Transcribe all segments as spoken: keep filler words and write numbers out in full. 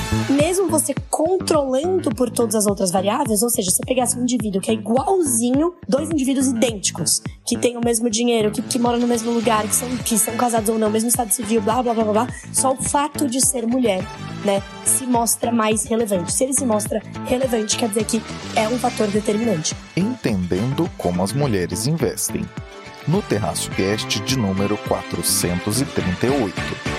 Mesmo você controlando por todas as outras variáveis, ou seja, você pegasse um indivíduo que é igualzinho, dois indivíduos idênticos, que têm o mesmo dinheiro, que, que moram no mesmo lugar, que são, que são casados ou não, mesmo estado civil, blá, blá, blá, blá, blá, só o fato de ser mulher, né, se mostra mais relevante. Se ele se mostra relevante, quer dizer que é um fator determinante. Entendendo como as mulheres investem. No Terraço Cast de número quatrocentos e trinta e oito.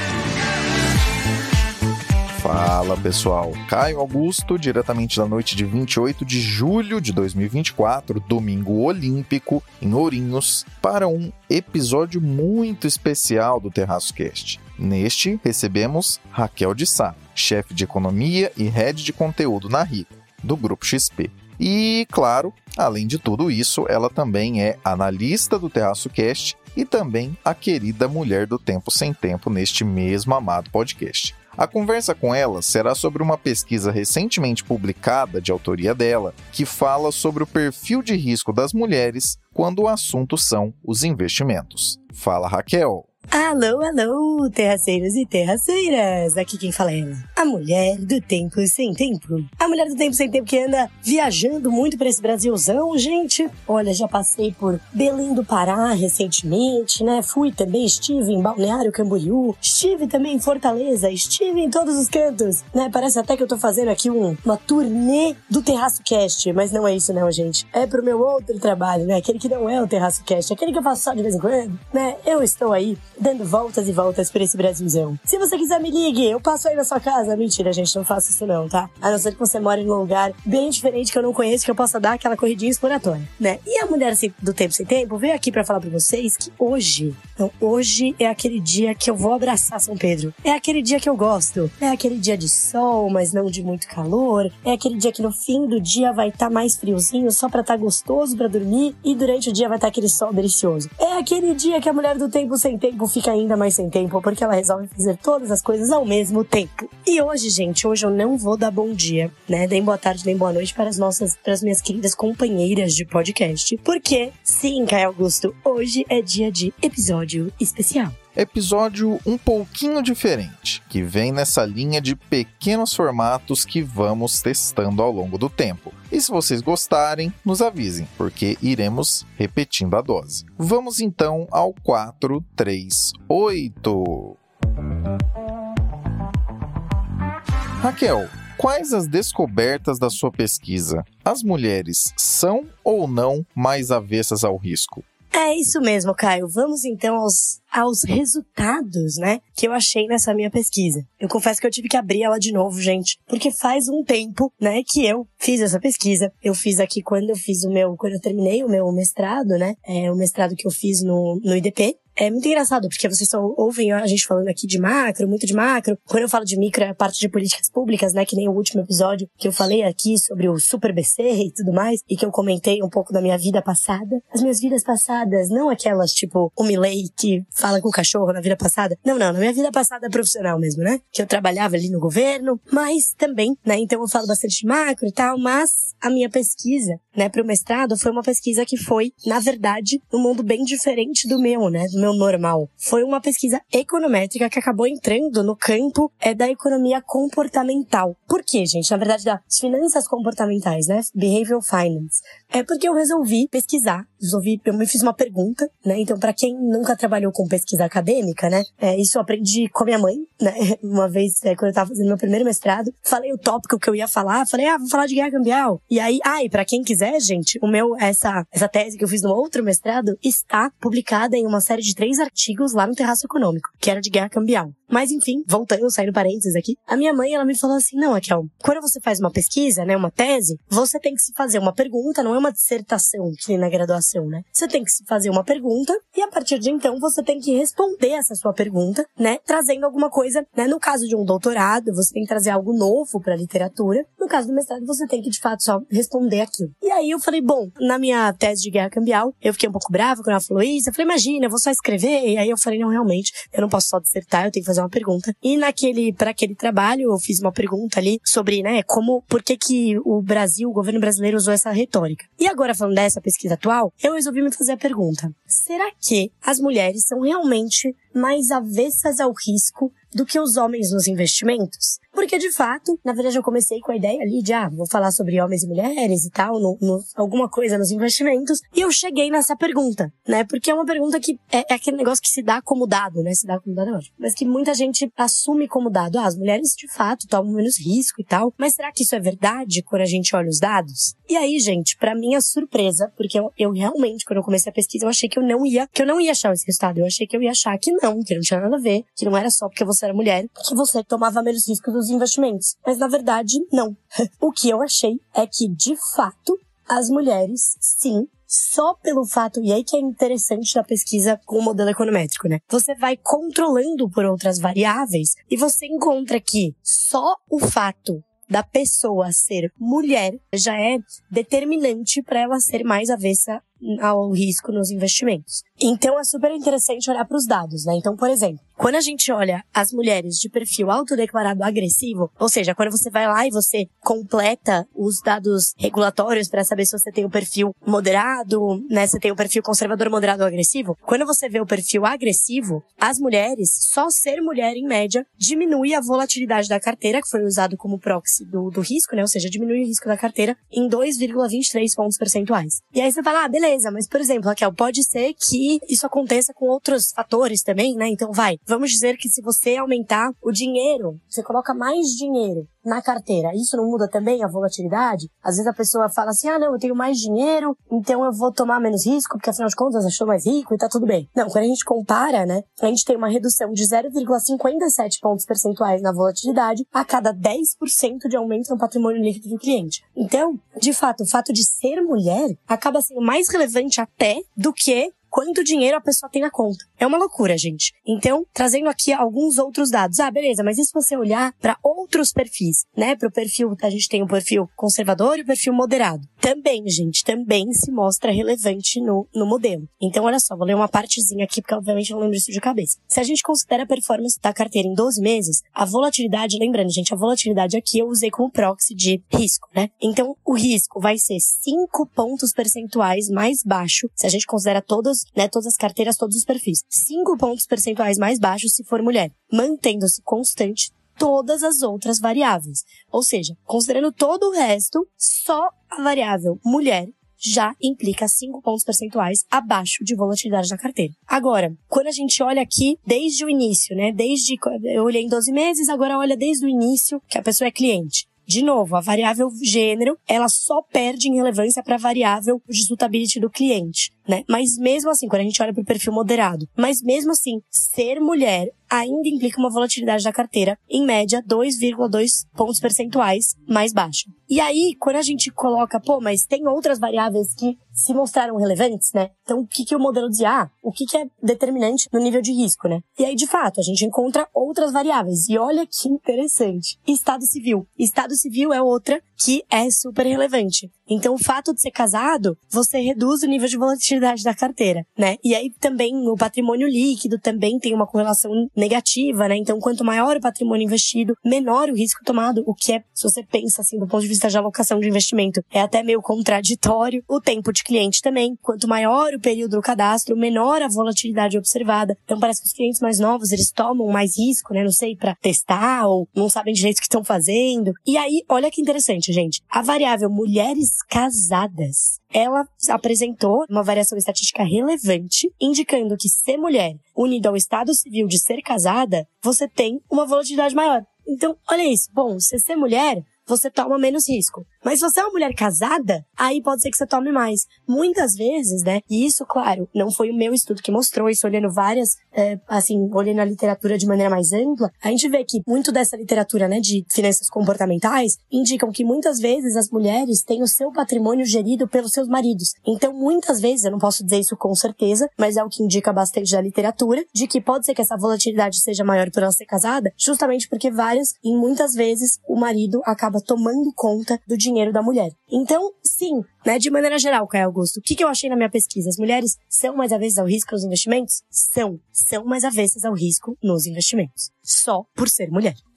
Fala pessoal, Caio Augusto, diretamente da noite de vinte e oito de julho de dois mil e vinte e quatro, domingo olímpico, em Ourinhos, para um episódio muito especial do Terraço Cast. Neste, recebemos Raquel de Sá, chefe de economia e head de conteúdo na Rico, do Grupo X P. E, claro, além de tudo isso, ela também é analista do Terraço Cast e também a querida mulher do Tempo Sem Tempo neste mesmo amado podcast. A conversa com ela será sobre uma pesquisa recentemente publicada de autoria dela, que fala sobre o perfil de risco das mulheres quando o assunto são os investimentos. Fala, Raquel! Alô, alô, terraceiros e terraceiras! Aqui quem fala é ela, a mulher do tempo sem tempo. A mulher do tempo sem tempo que anda viajando muito pra esse Brasilzão, gente. Olha, já passei por Belém do Pará recentemente, né? Fui também, estive em Balneário Camboriú, estive também em Fortaleza, estive em todos os cantos, né? Parece até que eu tô fazendo aqui um, uma turnê do Terraço Cast, mas não é isso não, gente. É pro meu outro trabalho, né? Aquele que não é o Terraço Cast, aquele que eu faço só de vez em quando, né? Eu estou aí dando voltas e voltas por esse Brasilzão. Se você quiser, me ligue, eu passo aí na sua casa. Mentira, gente, não faço isso não, tá? A não ser que você mora em um lugar bem diferente que eu não conheço, que eu possa dar aquela corridinha exploratória, né? E a mulher do Tempo Sem Tempo veio aqui pra falar pra vocês que hoje, então, hoje é aquele dia que eu vou abraçar São Pedro. É aquele dia que eu gosto. É aquele dia de sol, mas não de muito calor. É aquele dia que no fim do dia vai estar tá mais friozinho, só pra estar tá gostoso pra dormir, e durante o dia vai estar tá aquele sol delicioso. É aquele dia que a mulher do Tempo Sem Tempo fica ainda mais sem tempo, porque ela resolve fazer todas as coisas ao mesmo tempo. E hoje, gente, hoje eu não vou dar bom dia, né? Nem boa tarde, nem boa noite para as nossas, para as minhas queridas companheiras de podcast. Porque, sim, Caio Augusto, hoje é dia de episódio especial. Episódio um pouquinho diferente, que vem nessa linha de pequenos formatos que vamos testando ao longo do tempo. E se vocês gostarem, nos avisem, porque iremos repetindo a dose. Vamos então ao quatro, três, oito. Raquel, quais as descobertas da sua pesquisa? As mulheres são ou não mais avessas ao risco? É isso mesmo, Caio. Vamos então aos, aos resultados, né, que eu achei nessa minha pesquisa. Eu confesso que eu tive que abrir ela de novo, gente, porque faz um tempo, né, que eu fiz essa pesquisa. Eu fiz aqui quando eu fiz o meu, quando eu terminei o meu mestrado, né, é o mestrado que eu fiz no, no I D P. É muito engraçado, porque vocês só ouvem a gente falando aqui de macro, muito de macro. Quando eu falo de micro, é a parte de políticas públicas, né? Que nem o último episódio que eu falei aqui sobre o Super B C e tudo mais, e que eu comentei um pouco da minha vida passada. As minhas vidas passadas, não aquelas tipo o Milley que fala com o cachorro na vida passada. Não, não, na minha vida passada profissional mesmo, né? Que eu trabalhava ali no governo, mas também, né? Então eu falo bastante de macro e tal, mas a minha pesquisa, né, pro mestrado foi uma pesquisa que foi, na verdade, um mundo bem diferente do meu, né? Do meu normal. Foi uma pesquisa econométrica que acabou entrando no campo é, da economia comportamental. Por quê, gente? Na verdade, das finanças comportamentais, né? Behavioral Finance. É porque eu resolvi pesquisar, resolvi, eu me fiz uma pergunta, né? Então, pra quem nunca trabalhou com pesquisa acadêmica, né? É, isso eu aprendi com a minha mãe, né? Uma vez, é, quando eu tava fazendo meu primeiro mestrado, falei o tópico que eu ia falar, falei, ah, vou falar de guerra cambial. E aí, ah, e pra quem quiser, gente, o meu, essa, essa tese que eu fiz no outro mestrado está publicada em uma série de três artigos lá no Terraço Econômico, que era de guerra cambial. Mas enfim, voltando, saindo parênteses aqui, a minha mãe, ela me falou assim, não, Raquel, quando você faz uma pesquisa, né, uma tese, você tem que se fazer uma pergunta, não é uma dissertação, que nem na graduação, né? Você tem que se fazer uma pergunta e a partir de então você tem que responder essa sua pergunta, né, trazendo alguma coisa, né, no caso de um doutorado, você tem que trazer algo novo pra literatura, no caso do mestrado você tem que, de fato, só responder aquilo. E aí eu falei, bom, na minha tese de guerra cambial, eu fiquei um pouco brava quando ela falou isso, eu falei, imagina, eu vou só escrever, e aí eu falei, não, realmente, eu não posso só dissertar, eu tenho que fazer uma pergunta. E naquele, para aquele trabalho, eu fiz uma pergunta ali sobre, né, como, por que que o Brasil, o governo brasileiro usou essa retórica. E agora, falando dessa pesquisa atual, eu resolvi me fazer a pergunta, será que as mulheres são realmente mais avessas ao risco do que os homens nos investimentos? Porque, de fato, na verdade eu comecei com a ideia ali de, ah, vou falar sobre homens e mulheres e tal, no, no, alguma coisa nos investimentos, e eu cheguei nessa pergunta, né? Porque é uma pergunta que é, é aquele negócio que se dá como dado, né? Se dá como dado, é ótimo. Mas que muita gente assume como dado. Ah, as mulheres, de fato, tomam menos risco e tal, mas será que isso é verdade quando a gente olha os dados? E aí, gente, pra minha surpresa, porque eu, eu realmente, quando eu comecei a pesquisa, eu achei que eu não ia, que eu não ia achar esse resultado. Eu achei que eu ia achar que não, que não tinha nada a ver, que não era só porque você era mulher, que você tomava menos risco dos investimentos. Mas, na verdade, não. O que eu achei é que, de fato, as mulheres, sim, só pelo fato, e aí que é interessante na pesquisa com o modelo econométrico, né? Você vai controlando por outras variáveis e você encontra que só o fato da pessoa ser mulher já é determinante para ela ser mais avessa ao risco nos investimentos. Então é super interessante olhar para os dados, né? Então, por exemplo, quando a gente olha as mulheres de perfil autodeclarado agressivo, ou seja, quando você vai lá e você completa os dados regulatórios para saber se você tem o perfil moderado, né? Se tem o perfil conservador, moderado ou agressivo, quando você vê o perfil agressivo, as mulheres, só ser mulher em média, diminui a volatilidade da carteira, que foi usado como proxy do, do risco, né? Ou seja, diminui o risco da carteira em dois vírgula vinte e três pontos percentuais. E aí você fala, ah, beleza, mas, por exemplo, Raquel, pode ser que isso aconteça com outros fatores também, né? Então, vai, vamos dizer que se você aumentar o dinheiro, você coloca mais dinheiro na carteira, isso não muda também a volatilidade? Às vezes a pessoa fala assim, ah, não, eu tenho mais dinheiro, então eu vou tomar menos risco, porque afinal de contas eu estou mais rico e tá tudo bem. Não, quando a gente compara, né, a gente tem uma redução de zero vírgula cinquenta e sete pontos percentuais na volatilidade a cada dez por cento de aumento no patrimônio líquido do cliente. Então, de fato, o fato de ser mulher acaba sendo mais relevante até do que quanto dinheiro a pessoa tem na conta. É uma loucura, gente. Então, trazendo aqui alguns outros dados. Ah, beleza, mas e se você olhar para outros perfis, né? Para o perfil, a gente tem o perfil conservador e o perfil moderado. Também, gente, também se mostra relevante no, no modelo. Então, olha só, vou ler uma partezinha aqui, porque obviamente eu não lembro isso de cabeça. Se a gente considera a performance da carteira em doze meses, a volatilidade, lembrando, gente, a volatilidade aqui eu usei como proxy de risco, né? Então, o risco vai ser cinco pontos percentuais mais baixo, se a gente considera todos né, todas as carteiras, todos os perfis. cinco pontos percentuais mais baixos se for mulher, mantendo-se constante todas as outras variáveis. Ou seja, considerando todo o resto, só a variável mulher já implica cinco pontos percentuais abaixo de volatilidade da carteira. Agora, quando a gente olha aqui desde o início, né, desde, eu olhei em doze meses, agora olha desde o início que a pessoa é cliente. De novo, a variável gênero, ela só perde em relevância para a variável de suitability do cliente, né? Mas mesmo assim, quando a gente olha para o perfil moderado, mas mesmo assim, ser mulher ainda implica uma volatilidade da carteira, em média, dois vírgula dois pontos percentuais mais baixa. E aí, quando a gente coloca, pô, mas tem outras variáveis que se mostraram relevantes, né? Então, o que que o modelo dizia? Ah, o que que é determinante no nível de risco, né? E aí, de fato, a gente encontra outras variáveis. E olha que interessante. Estado civil. Estado civil é outra que é super relevante. Então, o fato de ser casado, você reduz o nível de volatilidade da carteira, né? E aí, também, o patrimônio líquido também tem uma correlação negativa, né? Então, quanto maior o patrimônio investido, menor o risco tomado, o que é, se você pensa, assim, do ponto de vista de alocação de investimento, é até meio contraditório. O tempo de cliente também. Quanto maior o período do cadastro, menor a volatilidade observada. Então, parece que os clientes mais novos, eles tomam mais risco, né? Não sei, pra testar ou não sabem direito o que estão fazendo. E aí, olha que interessante, gente. A variável mulheres casadas, ela apresentou uma variação estatística relevante, indicando que ser mulher, unido ao estado civil de ser casada, você tem uma volatilidade maior. Então, olha isso. Bom, se ser mulher, você toma menos risco. Mas se você é uma mulher casada, aí pode ser que você tome mais. Muitas vezes, né? E isso, claro, não foi o meu estudo que mostrou isso, olhando várias, é, assim, olhando a literatura de maneira mais ampla, a gente vê que muito dessa literatura, né, de finanças comportamentais, indicam que muitas vezes as mulheres têm o seu patrimônio gerido pelos seus maridos. Então, muitas vezes, eu não posso dizer isso com certeza, mas é o que indica bastante da literatura, de que pode ser que essa volatilidade seja maior por ela ser casada, justamente porque várias, e muitas vezes, o marido acaba tomando conta do dinheiro da mulher. Então, sim, né, de maneira geral, Caio Augusto, o que, que eu achei na minha pesquisa? As mulheres são mais avessas ao risco nos investimentos? São. São mais avessas ao risco nos investimentos. Só por ser mulher.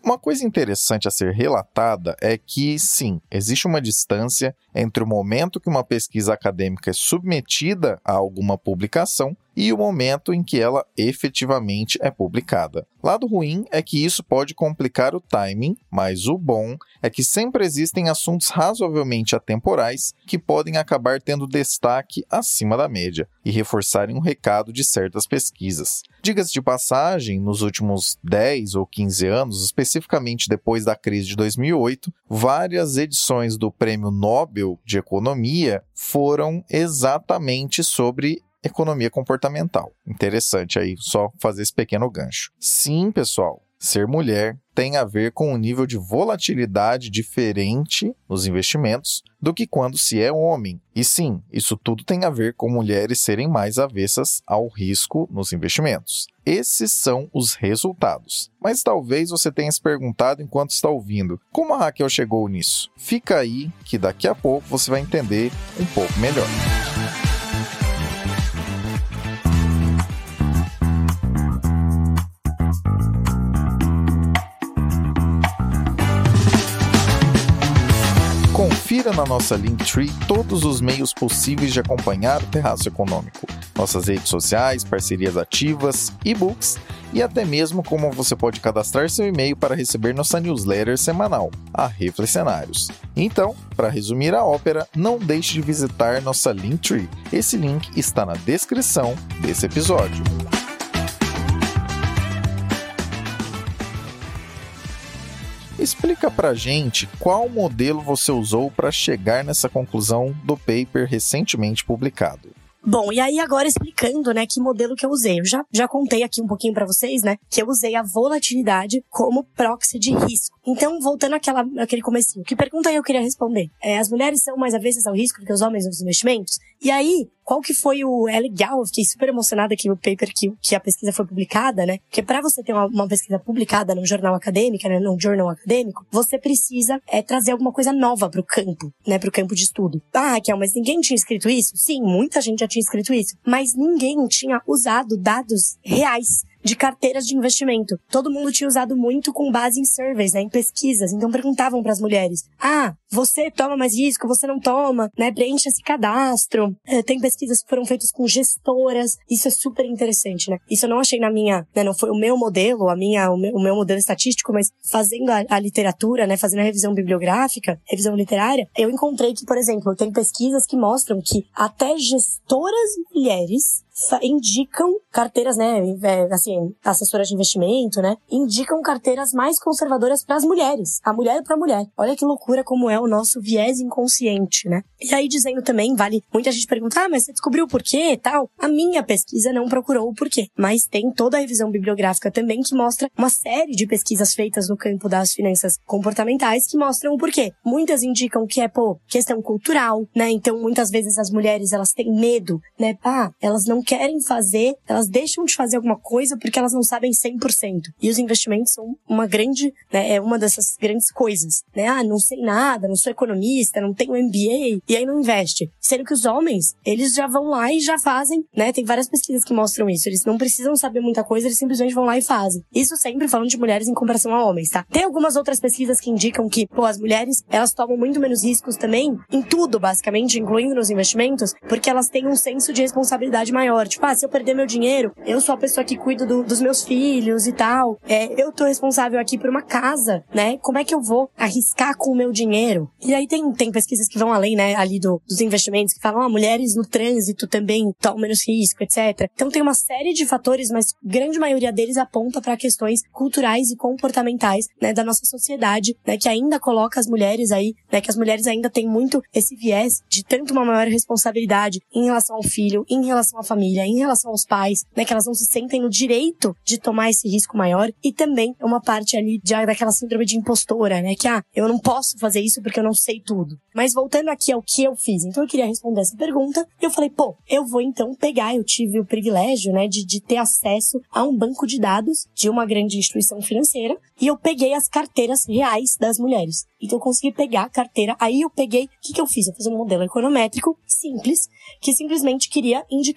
Uma coisa interessante a ser relatada é que, sim, existe uma distância entre o momento que uma pesquisa acadêmica é submetida a alguma publicação e o momento em que ela efetivamente é publicada. Lado ruim é que isso pode complicar o timing, mas o bom é que sempre existem assuntos razoavelmente atemporais que podem acabar tendo destaque acima da média e reforçarem o recado de certas pesquisas. Diga-se de passagem, nos últimos dez ou quinze anos, especificamente depois da crise de dois mil e oito, várias edições do Prêmio Nobel de Economia foram exatamente sobre economia comportamental. Interessante aí, só fazer esse pequeno gancho. Sim, pessoal, ser mulher tem a ver com um nível de volatilidade diferente nos investimentos do que quando se é homem. E sim, isso tudo tem a ver com mulheres serem mais avessas ao risco nos investimentos. Esses são os resultados. Mas talvez você tenha se perguntado enquanto está ouvindo, como a Raquel chegou nisso? Fica aí que daqui a pouco você vai entender um pouco melhor. Confira na nossa Linktree todos os meios possíveis de acompanhar o Terraço Econômico. Nossas redes sociais, parcerias ativas, e-books e até mesmo como você pode cadastrar seu e-mail para receber nossa newsletter semanal, a Reflexionários. Então, para resumir a ópera, não deixe de visitar nossa Linktree. Esse link está na descrição desse episódio. Explica pra gente qual modelo você usou para chegar nessa conclusão do paper recentemente publicado. Bom, e aí agora explicando, né, que modelo que eu usei. Eu já, já contei aqui um pouquinho pra vocês, né, que eu usei a volatilidade como proxy de risco. Então, voltando àquela, àquele comecinho, que pergunta aí eu queria responder? É, as mulheres são mais avessas ao risco do que os homens nos investimentos? E aí, qual que foi o... É legal, eu fiquei super emocionada que o paper, que, que a pesquisa foi publicada, né? Porque pra você ter uma, uma pesquisa publicada num jornal acadêmico, né, num journal acadêmico, você precisa é, trazer alguma coisa nova pro campo, né, pro campo de estudo. Ah, Raquel, mas ninguém tinha escrito isso? Sim, muita gente já tinha escrito isso, mas ninguém tinha usado dados reais de carteiras de investimento. Todo mundo tinha usado muito com base em surveys, né, em pesquisas. Então perguntavam para as mulheres: ah, você toma mais risco, você não toma, né, preencha esse cadastro. É, tem pesquisas que foram feitas com gestoras. Isso é super interessante, né? Isso eu não achei na minha, né, não foi o meu modelo, a minha, o meu, o meu modelo estatístico, mas fazendo a, a literatura, né, fazendo a revisão bibliográfica, revisão literária, eu encontrei que, por exemplo, tem pesquisas que mostram que até gestoras mulheres indicam carteiras, né, assim, assessoras de investimento, né, indicam carteiras mais conservadoras para as mulheres, a mulher para a mulher. Olha que loucura como é o nosso viés inconsciente, né? E aí dizendo também, vale, muita gente pergunta, ah, mas você descobriu o porquê e tal? A minha pesquisa não procurou o porquê, mas tem toda a revisão bibliográfica também que mostra uma série de pesquisas feitas no campo das finanças comportamentais que mostram o porquê. Muitas indicam que é, pô, questão cultural, né, então muitas vezes as mulheres, elas têm medo, né, ah, elas não querem fazer, elas deixam de fazer alguma coisa porque elas não sabem cem por cento. E os investimentos são uma grande, né, é uma dessas grandes coisas, né? Ah, não sei nada, não sou economista, não tenho M B A, e aí não investe. Sendo que os homens, eles já vão lá e já fazem, né? Tem várias pesquisas que mostram isso. Eles não precisam saber muita coisa, eles simplesmente vão lá e fazem. Isso sempre falando de mulheres em comparação a homens, tá? Tem algumas outras pesquisas que indicam que, pô, as mulheres, elas tomam muito menos riscos também, em tudo, basicamente, incluindo nos investimentos, porque elas têm um senso de responsabilidade maior. Tipo, ah, se eu perder meu dinheiro, eu sou a pessoa que cuido do, dos meus filhos e tal. É, eu tô responsável aqui por uma casa, né? Como é que eu vou arriscar com o meu dinheiro? E aí tem, tem pesquisas que vão além, né, ali do, dos investimentos, que falam, ah, mulheres no trânsito também tomam menos risco, etcétera. Então tem uma série de fatores, mas grande maioria deles aponta para questões culturais e comportamentais, né, da nossa sociedade, né, que ainda coloca as mulheres aí, né, que as mulheres ainda têm muito esse viés de tanto uma maior responsabilidade em relação ao filho, em relação à família, em relação aos pais, né, que elas não se sentem no direito de tomar esse risco maior, e também uma parte ali de, daquela síndrome de impostora, né, que, ah, eu não posso fazer isso porque eu não sei tudo. Mas voltando aqui ao que eu fiz, então eu queria responder essa pergunta, e eu falei, pô, eu vou então pegar, eu tive o privilégio, né, de, de ter acesso a um banco de dados de uma grande instituição financeira, e eu peguei as carteiras reais das mulheres. Então eu consegui pegar a carteira, aí eu peguei, o que que eu fiz? Eu fiz um modelo econométrico simples, que simplesmente queria indicar,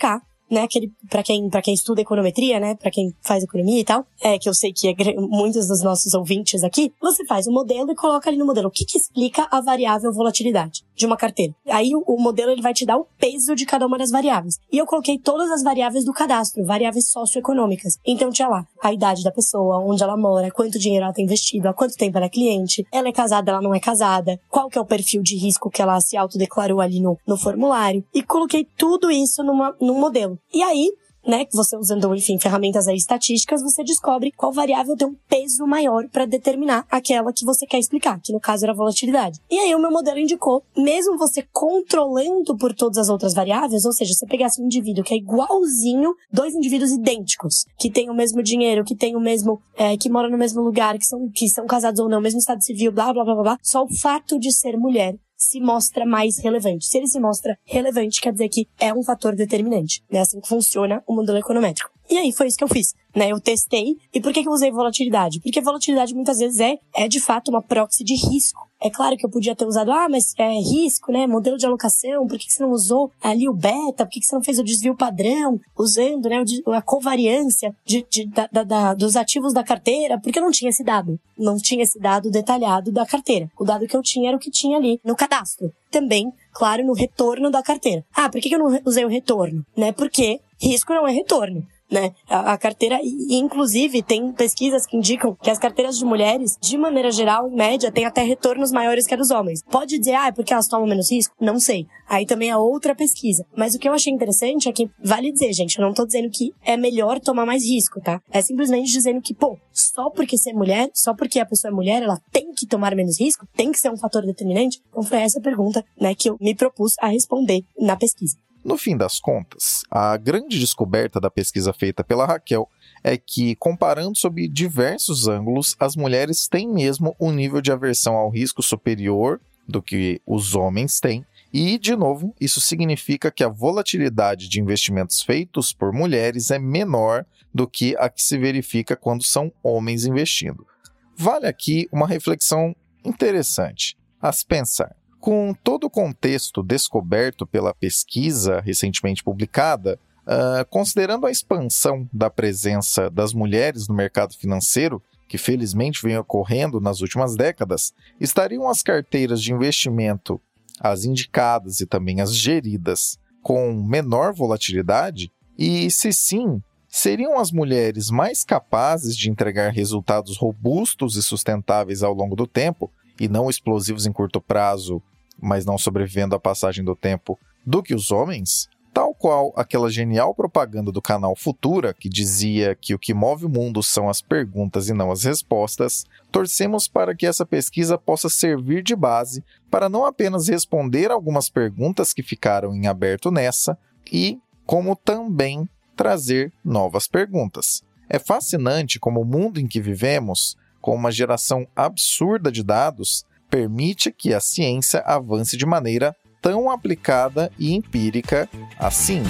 né, aquele, pra quem, pra quem estuda econometria, né, pra quem faz economia e tal, é, que eu sei que é, muitos dos nossos ouvintes aqui, você faz um modelo e coloca ali no modelo o que que explica a variável volatilidade de uma carteira. Aí o, o modelo ele vai te dar o peso de cada uma das variáveis. E eu coloquei todas as variáveis do cadastro, variáveis socioeconômicas. Então tinha lá a idade da pessoa, onde ela mora, quanto dinheiro ela tem investido, há quanto tempo ela é cliente, ela é casada, ela não é casada, qual que é o perfil de risco que ela se autodeclarou ali no, no formulário. E coloquei tudo isso numa, num modelo. E aí, né, que você usando, enfim, ferramentas aí estatísticas, você descobre qual variável tem um peso maior para determinar aquela que você quer explicar, que no caso era a volatilidade. E aí o meu modelo indicou, mesmo você controlando por todas as outras variáveis, ou seja, você pegasse um indivíduo que é igualzinho, dois indivíduos idênticos, que tem o mesmo dinheiro, que tem o mesmo, é, que moram no mesmo lugar, que são, que são casados ou não, mesmo estado civil, blá, blá, blá, blá, blá, só o fato de ser mulher se mostra mais relevante. Se ele se mostra relevante, quer dizer que é um fator determinante. É assim que funciona o modelo econométrico. E aí foi isso que eu fiz, né? Eu testei. E por que que eu usei volatilidade? Porque volatilidade muitas vezes é, é de fato uma proxy de risco. É claro que eu podia ter usado, ah, mas é risco, né? Modelo de alocação, por que que você não usou ali o beta? Por que que você não fez o desvio padrão? Usando, né, a covariância de, de, da, da, dos ativos da carteira? Porque não tinha esse dado. Não tinha esse dado detalhado da carteira. O dado que eu tinha era o que tinha ali no cadastro. Também, claro, no retorno da carteira. Ah, por que que eu não usei o retorno? Né? Porque risco não é retorno. Né? A, a carteira, e inclusive tem pesquisas que indicam que as carteiras de mulheres, de maneira geral, em média, têm até retornos maiores que a dos homens. Pode dizer, ah, é porque elas tomam menos risco? Não sei. Aí também é outra pesquisa. Mas o que eu achei interessante é que, vale dizer, gente, eu não tô dizendo que é melhor tomar mais risco, tá? É simplesmente dizendo que, pô, só porque ser mulher, só porque a pessoa é mulher, ela tem que tomar menos risco? Tem que ser um fator determinante? Então foi essa pergunta, né, que eu me propus a responder na pesquisa. No fim das contas, a grande descoberta da pesquisa feita pela Raquel é que, comparando sob diversos ângulos, as mulheres têm mesmo um nível de aversão ao risco superior do que os homens têm, e, de novo, isso significa que a volatilidade de investimentos feitos por mulheres é menor do que a que se verifica quando são homens investindo. Vale aqui uma reflexão interessante a se pensar. Com todo o contexto descoberto pela pesquisa recentemente publicada, uh, considerando a expansão da presença das mulheres no mercado financeiro, que felizmente vem ocorrendo nas últimas décadas, estariam as carteiras de investimento, as indicadas e também as geridas, com menor volatilidade? E, se sim, seriam as mulheres mais capazes de entregar resultados robustos e sustentáveis ao longo do tempo, e não explosivos em curto prazo, mas não sobrevivendo à passagem do tempo, do que os homens? Tal qual aquela genial propaganda do canal Futura, que dizia que o que move o mundo são as perguntas e não as respostas, torcemos para que essa pesquisa possa servir de base para não apenas responder algumas perguntas que ficaram em aberto nessa, e como também trazer novas perguntas. É fascinante como o mundo em que vivemos, com uma geração absurda de dados, permite que a ciência avance de maneira tão aplicada e empírica assim.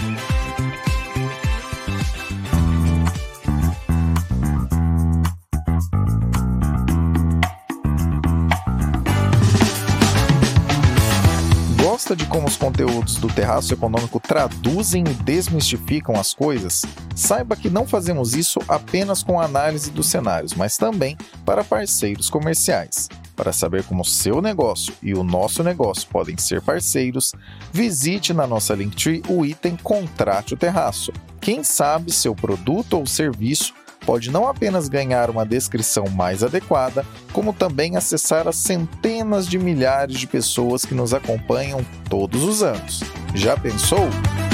Gosta de como os conteúdos do Terraço Econômico traduzem e desmistificam as coisas? Saiba que não fazemos isso apenas com a análise dos cenários, mas também para parceiros comerciais. Para saber como o seu negócio e o nosso negócio podem ser parceiros, visite na nossa Linktree o item Contrate o Terraço. Quem sabe seu produto ou serviço pode não apenas ganhar uma descrição mais adequada, como também acessar as centenas de milhares de pessoas que nos acompanham todos os anos. Já pensou?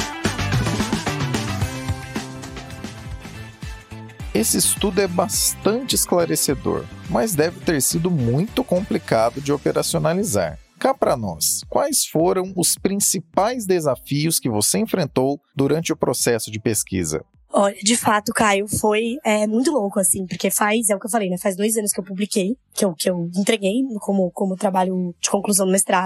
Esse estudo é bastante esclarecedor, mas deve ter sido muito complicado de operacionalizar. Cá para nós, quais foram os principais desafios que você enfrentou durante o processo de pesquisa? Olha, de fato, Caio, foi é, muito louco, assim, porque faz, é o que eu falei, né, faz dois anos que eu publiquei, que eu, que eu entreguei como, como trabalho de conclusão do mestrado.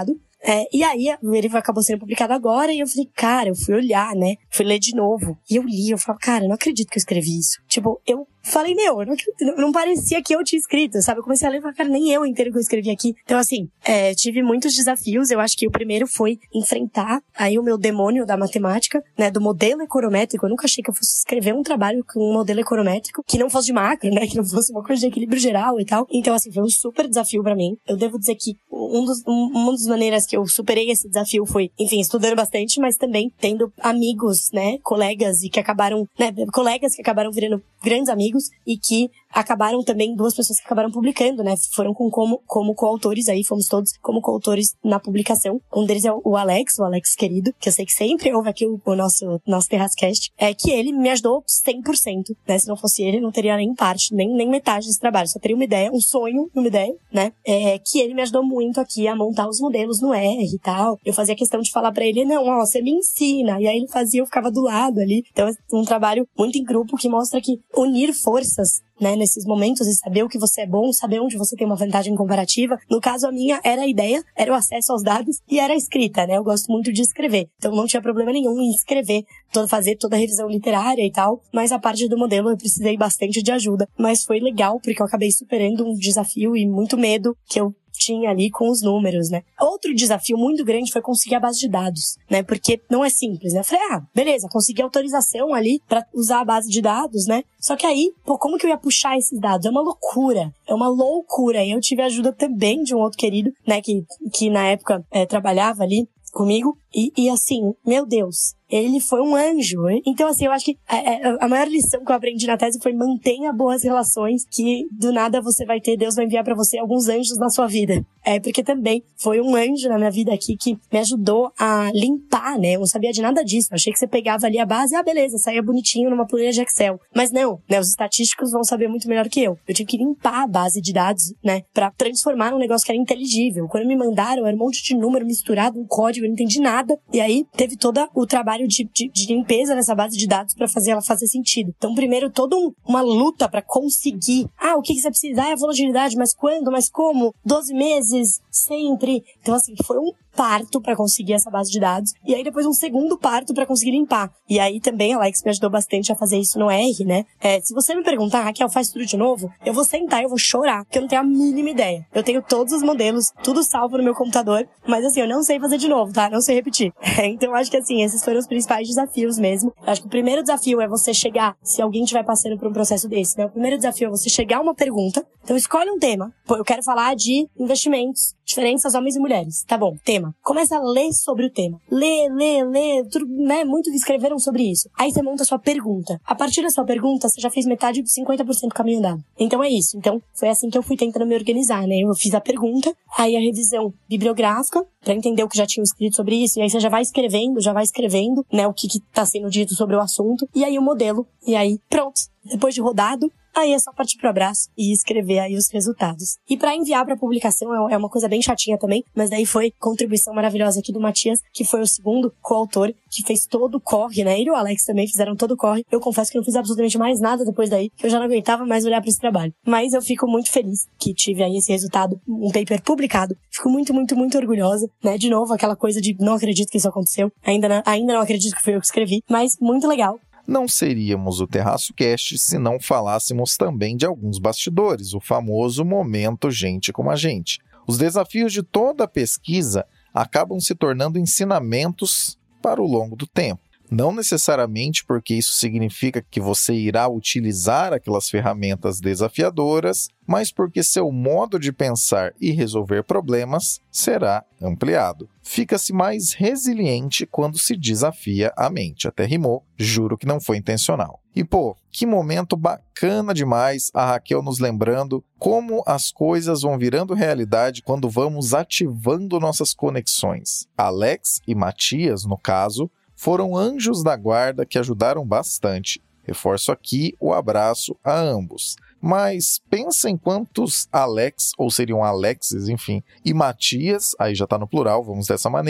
É, e aí, ele acabou sendo publicado agora e eu falei, cara, eu fui olhar, né? Fui ler de novo. E eu li, eu falava, cara, eu não acredito que eu escrevi isso. Tipo, eu falei, meu, eu não, acredito, não parecia que eu tinha escrito, sabe? Eu comecei a ler e falei, cara, nem eu inteiro que eu escrevi aqui. Então, assim, é, tive muitos desafios. Eu acho que o primeiro foi enfrentar aí o meu demônio da matemática, né? Do modelo econométrico. Eu nunca achei que eu fosse escrever um trabalho com um modelo econométrico que não fosse de macro, né? Que não fosse uma coisa de equilíbrio geral e tal. Então, assim, foi um super desafio pra mim. Eu devo dizer que um dos, um, uma das maneiras que eu superei esse desafio foi, enfim, estudando bastante, mas também tendo amigos, né? Colegas e que acabaram, né? Colegas que acabaram virando grandes amigos e que acabaram também, duas pessoas que acabaram publicando, né? Foram com como, como coautores aí, fomos todos como coautores na publicação. Um deles é o Alex, o Alex querido, que eu sei que sempre ouve aqui o, o nosso, nosso Terrascast, é que ele me ajudou cem por cento, né? Se não fosse ele, não teria nem parte, nem, nem metade desse trabalho. Só teria uma ideia, um sonho, uma ideia, né? É, que ele me ajudou muito aqui a montar os modelos no R e tal. Eu fazia questão de falar pra ele, não, ó, você me ensina. E aí ele fazia, eu ficava do lado ali. Então, é um trabalho muito em grupo que mostra que unir forças, né, nesses momentos e saber o que você é bom, saber onde você tem uma vantagem comparativa. No caso, a minha era a ideia, era o acesso aos dados e era a escrita, né? Eu gosto muito de escrever. Então não tinha problema nenhum em escrever, todo, fazer toda a revisão literária e tal. Mas a parte do modelo eu precisei bastante de ajuda. Mas foi legal, porque eu acabei superando um desafio e muito medo que eu tinha ali com os números, né? Outro desafio muito grande foi conseguir a base de dados, né? Porque não é simples, né? Eu falei, ah, beleza, consegui autorização ali pra usar a base de dados, né? Só que aí, pô, como que eu ia puxar esses dados? É uma loucura, é uma loucura. E eu tive ajuda também de um outro querido, né? Que, que na época é, trabalhava ali comigo. E, e assim, meu Deus, ele foi um anjo. Então, assim, eu acho que a, a maior lição que eu aprendi na tese foi mantenha boas relações, que do nada você vai ter, Deus vai enviar pra você alguns anjos na sua vida. É, porque também foi um anjo na minha vida aqui que me ajudou a limpar, né? Eu não sabia de nada disso. Eu achei que você pegava ali a base, ah, beleza, saía bonitinho numa planilha de Excel. Mas não, né? Os estatísticos vão saber muito melhor que eu. Eu tive que limpar a base de dados, né? Pra transformar num negócio que era inteligível. Quando me mandaram, era um monte de número misturado, um código, eu não entendi nada. E aí, teve todo o trabalho de, de, de limpeza nessa base de dados pra fazer ela fazer sentido. Então, primeiro, toda um, uma luta pra conseguir. Ah, o que, que você precisa? Ah, é a volatilidade, mas quando? Mas como? doze meses? Sempre? Então, assim, foi um parto pra conseguir essa base de dados. E aí, depois, um segundo parto pra conseguir limpar. E aí, também, a Alex me ajudou bastante a fazer isso no R, né? É, se você me perguntar, Raquel, faz tudo de novo? Eu vou sentar e eu vou chorar, porque eu não tenho a mínima ideia. Eu tenho todos os modelos, tudo salvo no meu computador, mas, assim, eu não sei fazer de novo, tá? Não sei repetir. Então, acho que, assim, esses foram os principais desafios mesmo. Eu acho que o primeiro desafio é você chegar, se alguém estiver passando por um processo desse, né? O primeiro desafio é você chegar a uma pergunta. Então, escolhe um tema. Pô, eu quero falar de investimentos, diferenças homens e mulheres. Tá bom, tema. Começa a ler sobre o tema. Lê, lê, lê, tudo, né? Muitos escreveram sobre isso. Aí você monta a sua pergunta. A partir da sua pergunta, você já fez metade dos cinquenta por cento do caminho andado. Então é isso. Então, foi assim que eu fui tentando me organizar, né? Eu fiz a pergunta, aí a revisão bibliográfica, pra entender o que já tinha escrito sobre isso, e aí você já vai escrevendo, já vai escrevendo, né, o que que tá sendo dito sobre o assunto, e aí o modelo, e aí pronto. Depois de rodado, aí é só partir pro abraço e escrever aí os resultados. E pra enviar pra publicação é uma coisa bem chatinha também, mas daí foi contribuição maravilhosa aqui do Matias, que foi o segundo coautor, que fez todo o corre, né? Ele e o Alex também fizeram todo o corre. Eu confesso que não fiz absolutamente mais nada depois daí, que eu já não aguentava mais olhar pra esse trabalho. Mas eu fico muito feliz que tive aí esse resultado, um paper publicado. Fico muito, muito, muito orgulhosa, né? De novo, aquela coisa de não acredito que isso aconteceu. Ainda não, ainda não acredito que foi eu que escrevi, mas muito legal. Não seríamos o TerraçoCast se não falássemos também de alguns bastidores, o famoso momento gente como a gente. Os desafios de toda a pesquisa acabam se tornando ensinamentos para o longo do tempo. Não necessariamente porque isso significa que você irá utilizar aquelas ferramentas desafiadoras, mas porque seu modo de pensar e resolver problemas será ampliado. Fica-se mais resiliente quando se desafia a mente. Até rimou, juro que não foi intencional. E pô, que momento bacana demais a Raquel nos lembrando como as coisas vão virando realidade quando vamos ativando nossas conexões. Alex e Matias, no caso, foram anjos da guarda que ajudaram bastante. Reforço aqui o abraço a ambos. Mas pensa em quantos Alex, ou seriam Alexes, enfim, e Matias, aí já tá no plural, vamos dessa maneira,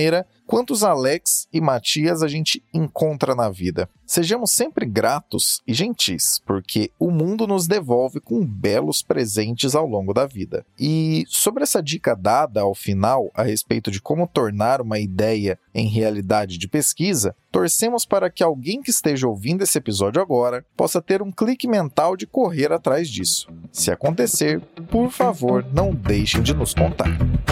Quantos Alex e Matias a gente encontra na vida? Sejamos sempre gratos e gentis, porque o mundo nos devolve com belos presentes ao longo da vida. E sobre essa dica dada ao final a respeito de como tornar uma ideia em realidade de pesquisa, torcemos para que alguém que esteja ouvindo esse episódio agora possa ter um clique mental de correr atrás disso. Se acontecer, por favor, não deixem de nos contar.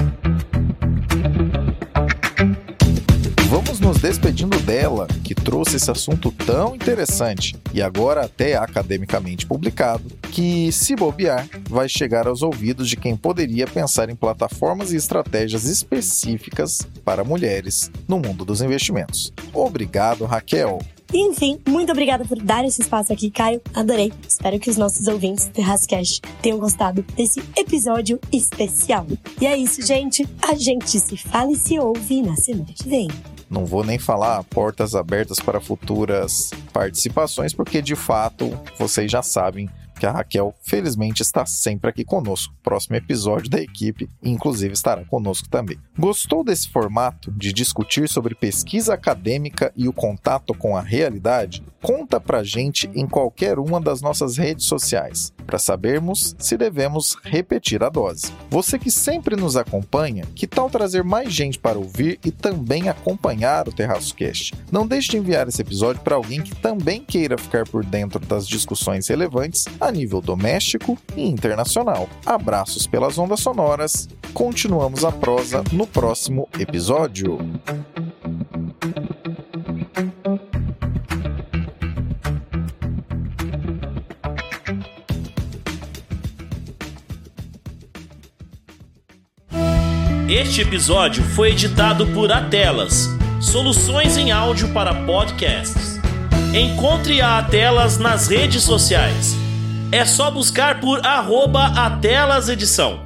Vamos nos despedindo dela, que trouxe esse assunto tão interessante e agora até academicamente publicado, que, se bobear, vai chegar aos ouvidos de quem poderia pensar em plataformas e estratégias específicas para mulheres no mundo dos investimentos. Obrigado, Raquel! E, enfim, muito obrigada por dar esse espaço aqui, Caio. Adorei. Espero que os nossos ouvintes do Terrascast tenham gostado desse episódio especial. E é isso, gente. A gente se fala e se ouve na semana que vem. Não vou nem falar portas abertas para futuras participações, porque, de fato, vocês já sabem que a Raquel, felizmente, está sempre aqui conosco. Próximo episódio da equipe, inclusive, estará conosco também. Gostou desse formato de discutir sobre pesquisa acadêmica e o contato com a realidade? Conta pra gente em qualquer uma das nossas redes sociais, para sabermos se devemos repetir a dose. Você que sempre nos acompanha, que tal trazer mais gente para ouvir e também acompanhar o TerraçoCast? Não deixe de enviar esse episódio para alguém que também queira ficar por dentro das discussões relevantes a nível doméstico e internacional. Abraços pelas ondas sonoras. Continuamos a prosa no próximo episódio. Este episódio foi editado por Atelas, soluções em áudio para podcasts. Encontre a Atelas nas redes sociais. É só buscar por arroba Atelas Edição.